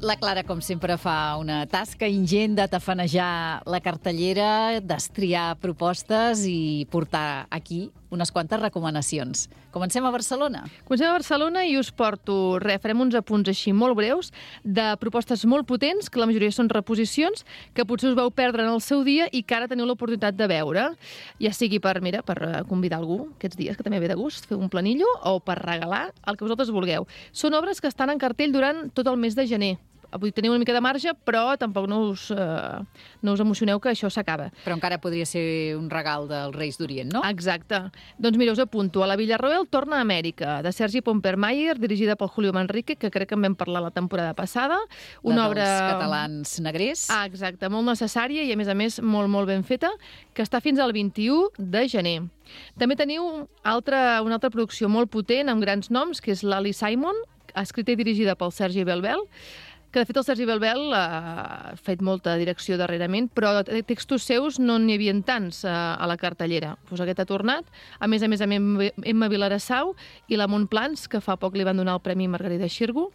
La Clara, com sempre, fa una tasca ingent de tafanejar la cartellera, destriar propostes i portar aquí unes quantes recomanacions. Comencem a Barcelona. Comencem a Barcelona i us porto, farem uns apunts així molt breus de propostes molt potents, que la majoria són reposicions, que potser us vau perdre en el seu dia i que ara teniu l'oportunitat de veure. Ja sigui per convidar algú aquests dies, que també ve de gust, fer un planillo, o per regalar el que vosaltres vulgueu. Són obres que estan en cartell durant tot el mes de gener. Avui teniu una mica de marge, però tampoc no us emocioneu que això s'acaba. Però encara podria ser un regal dels Reis d'Orient, no? Exacte. Doncs mira, us apunto. A la Villarroel torna a Amèrica, de Sergi Pompermayer, dirigida pel Julio Manrique, que crec que en vam parlar la temporada passada. Una obra dels catalans negrers. Exacte, molt necessària i, a més, molt, molt ben feta, que està fins al 21 de gener. També teniu una altra producció molt potent, amb grans noms, que és l'Ali Simon, escrita i dirigida pel Sergi Belbel, que de fet el Sergi Belbel ha fet molta direcció darrerament, però textos seus no n'hi havia tants a la cartellera. Pues aquest ha tornat. A més, amb Emma Vilarassau i la Montplans, que fa poc li van donar el Premi Margarida Xirgu,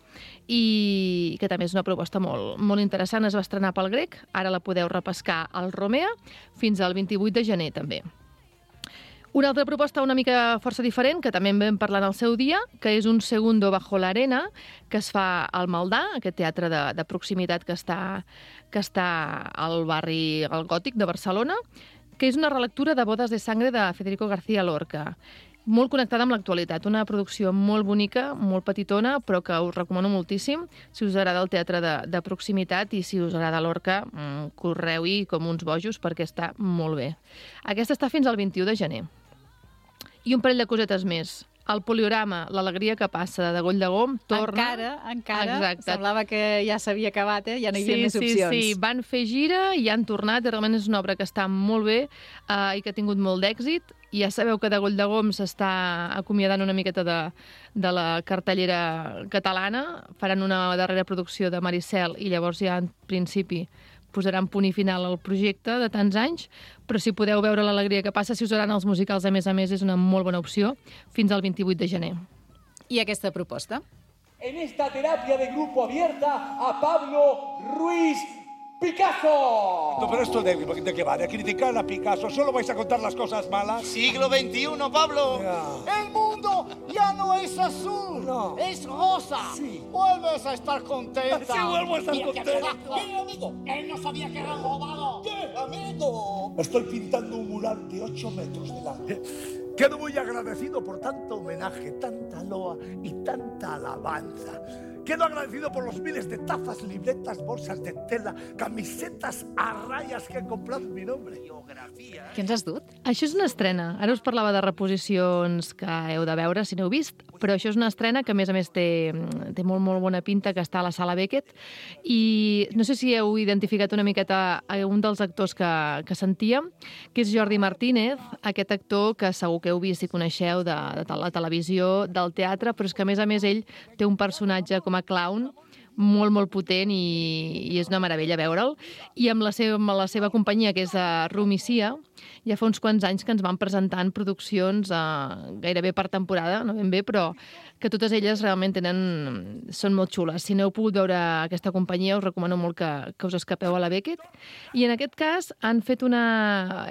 i que també és una proposta molt, molt interessant. Es va estrenar pel Grec, ara la podeu repescar al Romea, fins al 28 de gener també. Una altra proposta una mica força diferent, que també en vam parlar en el seu dia, que és un segundo bajo la arena, que es fa al Maldà, aquest teatre de proximitat que està al barri Gòtic de Barcelona, que és una relectura de Bodes de sangre de Federico García Lorca. Molt connectada amb l'actualitat, una producció molt bonica, molt petitona, però que us recomano moltíssim. Si us agrada el teatre de proximitat i si us agrada Lorca, correu-hi com uns bojos perquè està molt bé. Aquesta està fins al 21 de gener. I un parell de cosetes més. El Poliorama, l'alegria que passa, de Goll de Gom, torna... Encara. Exacte. Semblava que ja s'havia acabat, ja no hi havia més opcions. Sí, van fer gira i han tornat, i realment és una obra que està molt bé i que ha tingut molt d'èxit. I ja sabeu que de Goll de Gom s'està acomiadant una miqueta de la cartellera catalana, faran una darrera producció de Maricel i llavors ja en principi posaran punt i final al projecte de tants anys, però si podeu veure l'alegria que passa, si us agraden els musicals, a més, és una molt bona opció, fins al 28 de gener. I aquesta proposta? En esta terapia de grupo abierta a Pablo Ruiz Picasso. No, pero esto de qué va, de criticar a Picasso. ¿Solo vais a contar las cosas malas? Siglo XXI, Pablo. Ya. El mundo ya no es azul, no. Es rosa. Sí. Vuelves a estar contenta. Sí, vuelvo a estar contenta. ¿Qué, amigo? Él no sabía que era robado. ¿Qué, amigo? Estoy pintando un mural de 8 metros de largo. Quedo muy agradecido por tanto homenaje, tanta loa y tanta alabanza. Quedo agradecido por los miles de tazas, libretas, bolsas de tela, camisetas a rayas que he comprado en mi nombre. Biografía. Què ens has dut? Això és una estrena. Ara us parlava de reposicions que heu de veure si n'heu vist, però això és una estrena que, a més, té molt, molt bona pinta, que està a la Sala Beckett, i no sé si heu identificat una miqueta un dels actors que sentíem, que és Jordi Martínez, aquest actor que segur que heu vist i coneixeu de la televisió, del teatre, però és que, a més, ell té un personatge com a clown molt, molt potent i és una meravella veure'l. I amb la seva companyia, que és Rumicia, ja fa uns quants anys que ens van presentant produccions gairebé per temporada, no ben bé, però que totes elles realment són molt xules. Si no heu pogut veure aquesta companyia, us recomano molt que us escapeu a la Beckett. I en aquest cas han fet una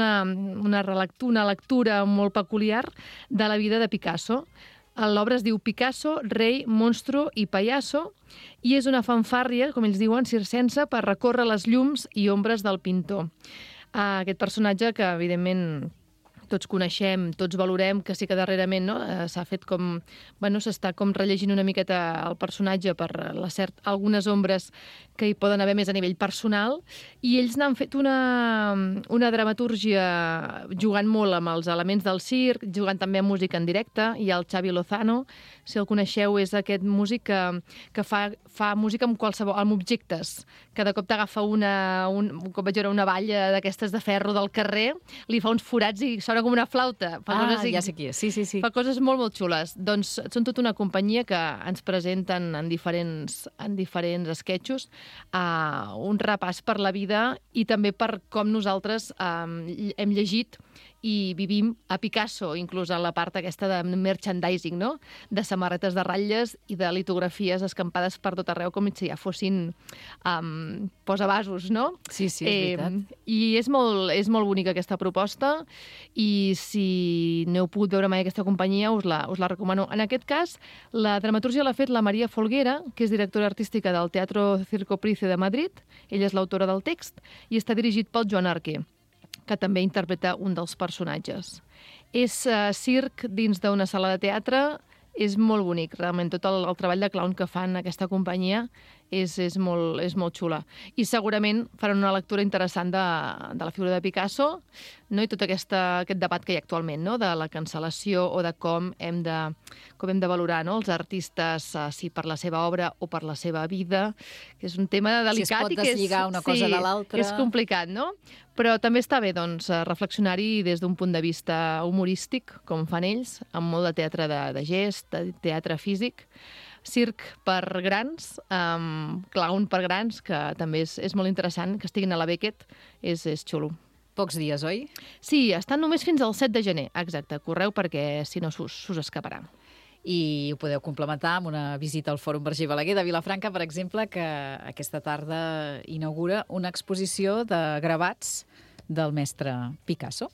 lectura molt peculiar de la vida de Picasso. L'obra es diu Picasso, rei, monstru i pallasso, i és una fanfàrria, com ells diuen, circense, per recórrer les llums i ombres del pintor. Aquest personatge que, evidentment, tots coneixem, tots valorem, que sí que darrerament s'ha fet com... s'està com rellegint una miqueta el personatge per algunes ombres que hi poden haver més a nivell personal, i ells n'han fet una dramatúrgia jugant molt amb els elements del circ, jugant també amb música en directe. Hi ha el Xavi Lozano, si el coneixeu, és aquest músic que fa música amb qualsevol, amb objectes. Cada cop t'agafa com vaig veure, una valla d'aquestes de ferro del carrer, li fa uns forats i sona com una flauta. Ja sé qui és, sí. Fa coses molt, molt xules. Doncs són tota una companyia que ens presenten en diferents esquetxos un repàs per la vida i també per com nosaltres hem llegit i vivim a Picasso, inclús en la part aquesta de merchandising, no? De samarretes de ratlles i de litografies escampades per tot arreu, com si ja fossin posavasos, no? Sí, és veritat. I és molt bonica aquesta proposta, i si no heu pogut veure mai aquesta companyia, us la recomano. En aquest cas, la dramatúrgia l'ha fet la Maria Folguera, que és directora artística del Teatro Circo Price de Madrid. Ella és l'autora del text i està dirigit pel Joan Arquer, que també interpreta un dels personatges. És circ dins d'una sala de teatre, és molt bonic, realment. Tot el treball de clown que fan aquesta companyia és molt xula. I segurament faran una lectura interessant de la figura de Picasso, no? I tot aquest debat que hi ha actualment, no? De la cancel·lació o de com hem de valorar, no? Els artistes, si per la seva obra o per la seva vida, que és un tema delicat. Si es pot deslligar una cosa de l'altra. És complicat, no? Però també està bé reflexionar-hi des d'un punt de vista humorístic, com fan ells, amb molt de teatre de gest, de teatre físic, circ per grans, clown per grans, que també és molt interessant, que estiguin a la Beckett, és xulo. Pocs dies, oi? Sí, estan només fins al 7 de gener, exacte. Correu perquè si no s'us escaparà. I ho podeu complementar amb una visita al Fòrum Verger Balaguer de Vilafranca, per exemple, que aquesta tarda inaugura una exposició de gravats del mestre Picasso.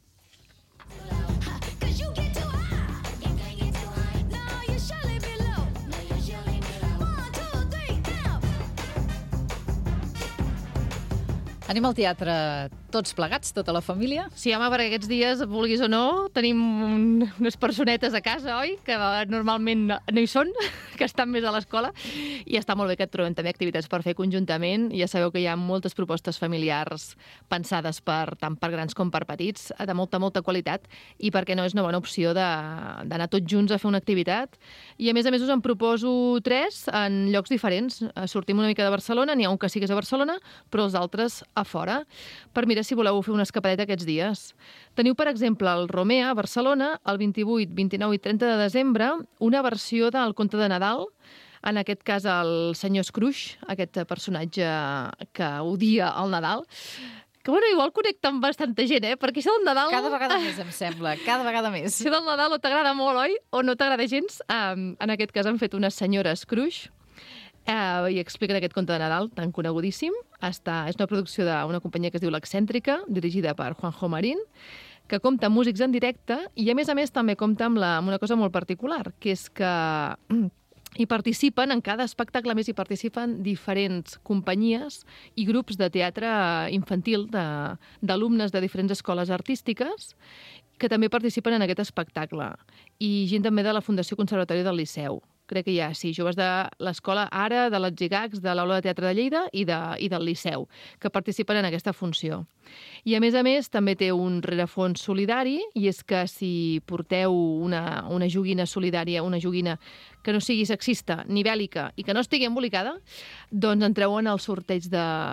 Anem al teatre tots plegats, tota la família? Sí, home, perquè aquests dies, vulguis o no, tenim unes personetes a casa, oi? Que normalment no hi són, que estan més a l'escola. I està molt bé que et trobem també activitats per fer conjuntament. Ja sabeu que hi ha moltes propostes familiars pensades tant per grans com per petits, de molta qualitat, i perquè no és una bona opció d'anar tots junts a fer una activitat. I a més us en proposo 3 en llocs diferents. Sortim una mica de Barcelona, n'hi ha un que sí que és a Barcelona, però els altres a fora, per mirar si voleu fer una escapadeta aquests dies. Teniu, per exemple, al Romea, a Barcelona, el 28, 29 i 30 de desembre, una versió del Conte de Nadal, en aquest cas el senyor Scrooge, aquest personatge que odia el Nadal, que, bueno, igual connecta amb bastanta gent, perquè això del Nadal... Cada vegada més, em sembla, cada vegada més. Això del Nadal o t'agrada molt, oi? O no t'agrada gens? En aquest cas han fet una senyora Scrooge, i expliquen aquest conte de Nadal tan conegudíssim. És una producció d'una companyia que es diu L'Excèntrica, dirigida per Juanjo Marín, que compta amb músics en directe i, a més també compta amb una cosa molt particular, que és que hi participen, en cada espectacle més hi participen diferents companyies i grups de teatre infantil d'alumnes de diferents escoles artístiques que també participen en aquest espectacle. I gent també de la Fundació Conservatori del Liceu. Crec que hi ha, sí, joves de l'Escola Ara, de l'Atzigacs, de l'Aula de Teatre de Lleida i del Liceu, que participen en aquesta funció. I, a més, també té un rerefons solidari, i és que si porteu una joguina solidària, una joguina que no sigui sexista ni bèl·lica i que no estigui embolicada, doncs entreu en el sorteig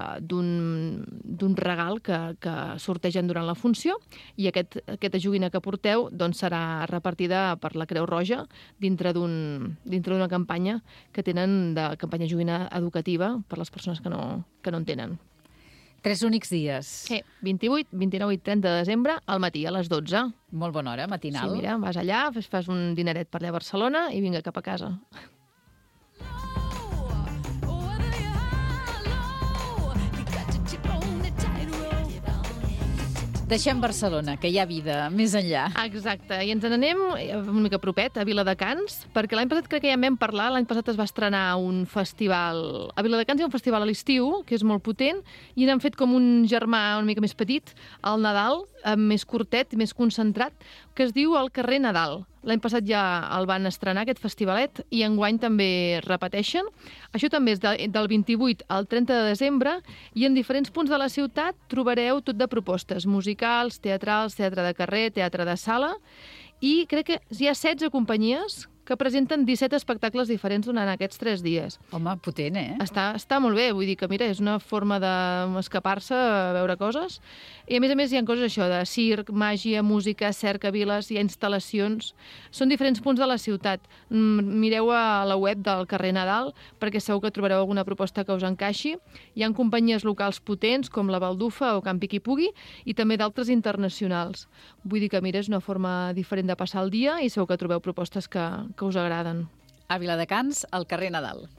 d'un regal que sortegen durant la funció, i aquesta joguina que porteu doncs serà repartida per la Creu Roja dintre d'una campanya que tenen, de campanya joguina educativa per les persones que no en tenen. 3 únics dies. Sí, 28, 29 i 30 de desembre, al matí, a les 12. Molt bona hora, matinal. Sí, mira, vas allà, fas un dineret per allà a Barcelona i vinga cap a casa. Deixem Barcelona, que hi ha vida més enllà. Exacte, i ens n'anem una mica propet, a Viladecans, perquè l'any passat crec que ja en vam parlar, l'any passat es va estrenar un festival... A Viladecans hi ha un festival a l'estiu, que és molt potent, i n'han fet com un germà una mica més petit, al Nadal, més curtet, més concentrat, que es diu El Carrer Nadal. L'any passat ja el van estrenar, aquest festivalet, i enguany també repeteixen. Això també és del 28 al 30 de desembre, i en diferents punts de la ciutat trobareu tot de propostes musicals, teatrals, teatre de carrer, teatre de sala, i crec que hi ha 16 companyies que presenten 17 espectacles diferents durant aquests 3 dies. Home, potent, Està molt bé, vull dir que, mira, és una forma d'escapar-se a veure coses. I, a més, hi ha coses això de circ, màgia, música, cercaviles, hi ha instal·lacions. Són diferents punts de la ciutat. Mireu a la web del carrer Nadal, perquè segur que trobareu alguna proposta que us encaixi. Hi ha companyies locals potents, com la Baldufa o Can Piqui Pugui, i també d'altres internacionals. Vull dir que, mira, és una forma diferent de passar el dia i segur que trobeu propostes que us agraden. A Viladecans, al carrer Nadal.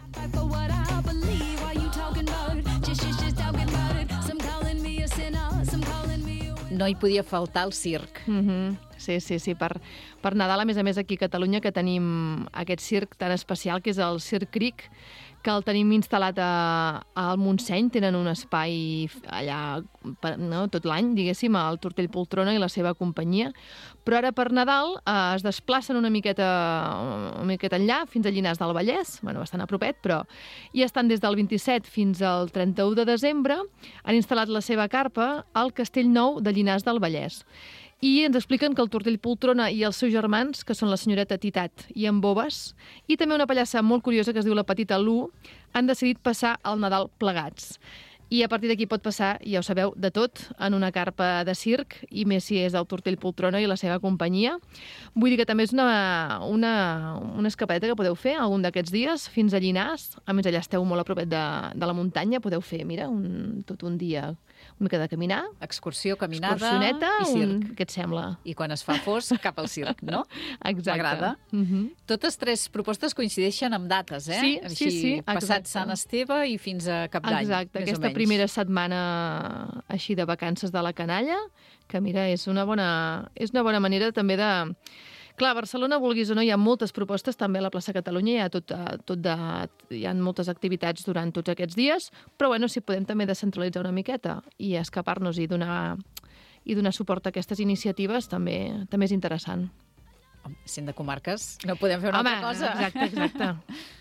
No hi podia faltar el circ. Sí. Per Nadal, a més, aquí a Catalunya, que tenim aquest circ tan especial, que és el Circ Cric, que el tenim instal·lat al Montseny. Tenen un espai allà tot l'any, diguéssim, al Tortell Poltrona i la seva companyia. Però ara per Nadal es desplacen una miqueta enllà, fins a Llinars del Vallès, bastant a propet, però hi estan des del 27 fins al 31 de desembre. Han instal·lat la seva carpa al Castell Nou de Llinars del Vallès. I ens expliquen que el Tortell Poltrona i els seus germans, que són la senyoreta Titat i en Bobes, i també una pallassa molt curiosa que es diu la Petita Lu, han decidit passar el Nadal plegats. I a partir d'aquí pot passar, ja ho sabeu, de tot en una carpa de circ, i més si és del Tortell Poltrona i la seva companyia. Vull dir que també és una escapadeta que podeu fer algun d'aquests dies fins a Llinars. A més, allà esteu molt a propet de la muntanya, podeu fer, mira, tot un dia una mica de caminar. Excursió, caminada i circ. Què et sembla? I quan es fa fosc, cap al circ, no? Exacte. M'agrada. Totes 3 propostes coincideixen amb dates, Sí. Passat Sant Esteve i fins a Cap d'Any. Exacte, aquesta primera setmana així de vacances de la canalla, que mira, és una bona manera també de... Clar, a Barcelona, vulguis o no, hi ha moltes propostes, també a la plaça Catalunya hi ha moltes activitats durant tots aquests dies, però bueno, si podem també descentralitzar una miqueta i escapar-nos i donar suport a aquestes iniciatives també és interessant. Sent de comarques, no podem fer una altra cosa. Exacte.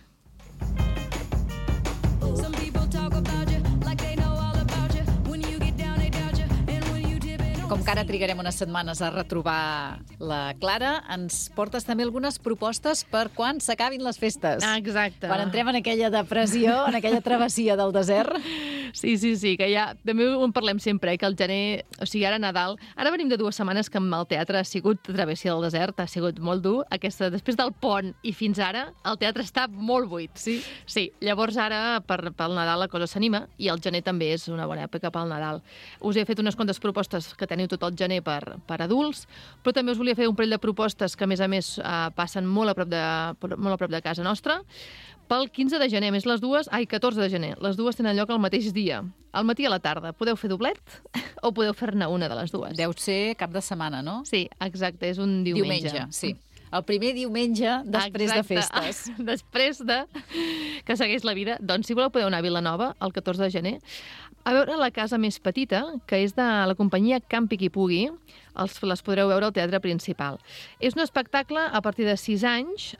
Com que ara trigarem unes setmanes a retrobar la Clara, ens portes també algunes propostes per quan s'acabin les festes. Exacte. Quan entrem en aquella depressió, en aquella travessia del desert. Sí, que ja també ho parlem sempre, que el gener, o sigui, ara Nadal, ara venim de 2 setmanes que amb el teatre ha sigut travessia del desert, ha sigut molt dur, després del pont i fins ara, el teatre està molt buit. Sí? Sí, llavors ara pel Nadal la cosa s'anima i el gener també és una bona època pel Nadal. Us he fet unes quantes propostes que teniu tot el gener per adults, però també us volia fer un parell de propostes que a més passen molt a prop de casa nostra. Pel 15 de gener, més 14 de gener. Les dues tenen lloc el mateix dia, al matí i a la tarda. Podeu fer doblet o podeu fer-ne una de les dues. Deu ser cap de setmana, no? Sí, exacte, és un diumenge. Diumenge, sí. El primer diumenge després de festes. Després de que segueix la vida. Doncs si voleu podeu anar a Vilanova el 14 de gener a veure la casa més petita, que és de la companyia Can Piqui Pugui. Les podreu veure al Teatre Principal. És un espectacle a partir de 6 anys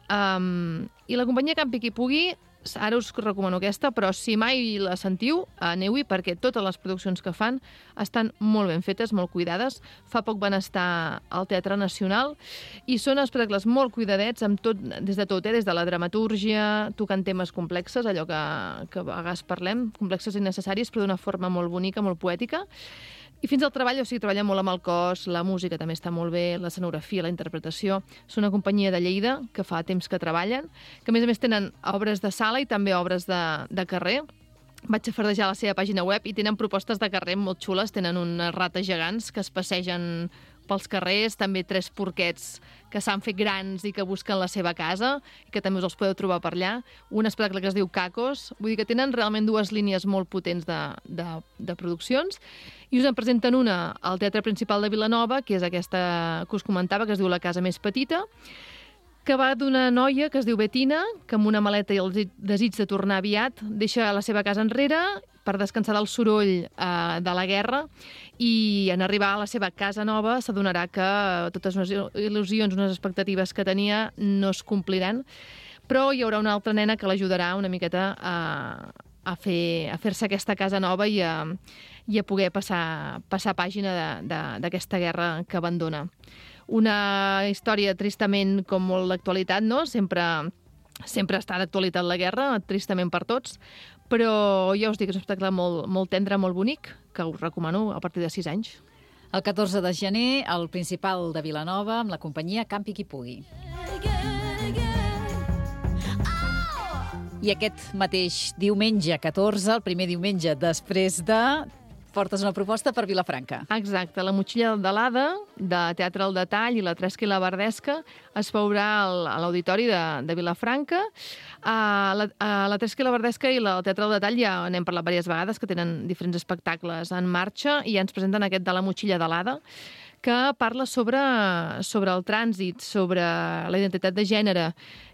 i la companyia Can Piqui Pugui, ara us recomano aquesta, però si mai la sentiu, aneu-hi perquè totes les produccions que fan estan molt ben fetes, molt cuidades. Fa poc van estar al Teatre Nacional i són espectacles molt cuidadets, des de la dramatúrgia, tocant temes complexes, allò que a vegades parlem, complexes i necessaris, però d'una forma molt bonica, molt poètica. I fins al treball, treballen molt amb el cos, la música també està molt bé, l'escenografia, la interpretació. Són una companyia de Lleida que fa temps que treballen, que a més tenen obres de sala i també obres de carrer. Vaig a fardejar la seva pàgina web i tenen propostes de carrer molt xules. Tenen unes rates gegants que es passegen pels carrers, també 3 porquets que s'han fet grans i que busquen la seva casa, i que també us els podeu trobar per allà. Un espectacle que es diu Cacos. Vull dir que tenen realment 2 línies molt potents de produccions. I us en presenten una al Teatre Principal de Vilanova, que és aquesta que us comentava, que es diu La casa més petita, que va d'una noia que es diu Betina, que amb una maleta i el desig de tornar aviat deixa la seva casa enrere per descansar del soroll de la guerra, i en arribar a la seva casa nova s'adonarà que totes unes il·lusions, unes expectatives que tenia no es compliran, però hi haurà una altra nena que l'ajudarà una miqueta a fer-se aquesta casa nova i a poder passar pàgina d'aquesta guerra que abandona. una història tristament com molt d'actualitat, no? Sempre està d'actualitat la guerra, tristament per tots, però ja us dic que és un espectacle molt tendre, molt bonic, que us recomano a partir de 6 anys. El 14 de gener, al Principal de Vilanova, amb la companyia Campi qui pugui. I aquest mateix diumenge 14, el primer diumenge després de... portes una proposta per Vilafranca. Exacte, La motxilla de l'Ada, de Teatre al Detall i La Tresca i la Verdesca, es veurà a l'Auditori de Vilafranca. A La Tresca i la Verdesca i el Teatre al Detall ja n'hem parlat diverses vegades, que tenen diferents espectacles en marxa, i ens presenten aquest de La motxilla de l'Ada, que parla sobre el trànsit, sobre la identitat de gènere,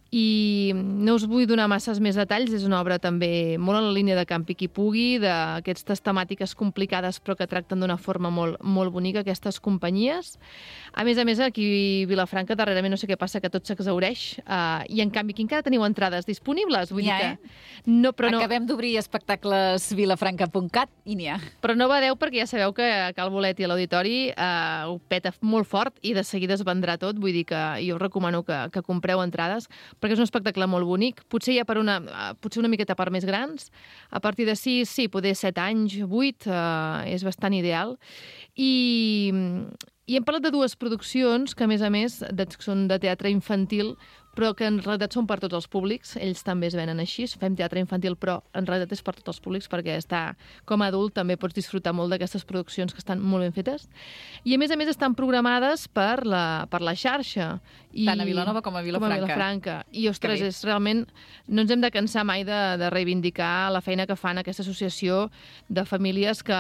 i no us vull donar masses més detalls, és una obra també molt en la línia de Campi qui pugui, d'aquestes temàtiques complicades però que tracten d'una forma molt bonica aquestes companyies. A més, aquí a Vilafranca darrerament no sé què passa, que tot s'exhaureix, i en canvi aquí encara teniu entrades disponibles. Vull dir que... Acabem d'obrir espectacles vilafranca.cat i n'hi ha. Però no badeu, perquè ja sabeu que Cal Bolet i l'Auditori ho peta molt fort i de seguida es vendrà tot. Vull dir que jo us recomano que compreu entrades, perquè és un espectacle molt bonic. Potser ja potser una miqueta per més grans. A partir de 6, sí, poder 7 anys, 8, és bastant ideal. I hem parlat de 2 produccions que, a més, són de teatre infantil, però que en realitat són per tots els públics. Ells també es venen així. Fem teatre infantil, però en realitat és per tots els públics, perquè com a adult també pots disfrutar molt d'aquestes produccions que estan molt ben fetes. I a més estan programades per la xarxa. Tant a Vilanova com a Vilafranca. I, ostres, és realment... No ens hem de cansar mai de reivindicar la feina que fan aquesta associació de famílies que,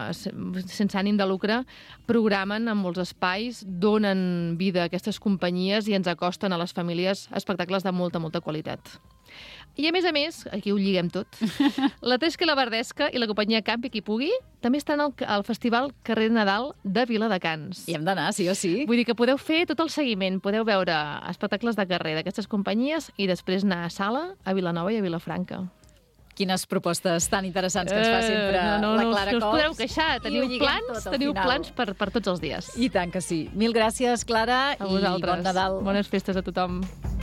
sense ànim de lucre, programen en molts espais, donen vida a aquestes companyies i ens acosten a les famílies espectacles de molta qualitat. I a més, aquí ho lliguem tot, La Tresca i la Verdesca i la companyia Campi qui pugui també estan al Festival Carrer Nadal de Viladecans. Hi hem d'anar, sí o sí. Vull dir que podeu fer tot el seguiment, podeu veure espectacles de carrer d'aquestes companyies i després anar a sala a Vilanova i a Vilafranca. Quines propostes tan interessants que ens fa sempre la Clara Cops. No us podeu queixar, teniu plans per tots els dies. I tant que sí. Mil gràcies, Clara, a vosaltres. I bon Nadal. Bones festes a tothom.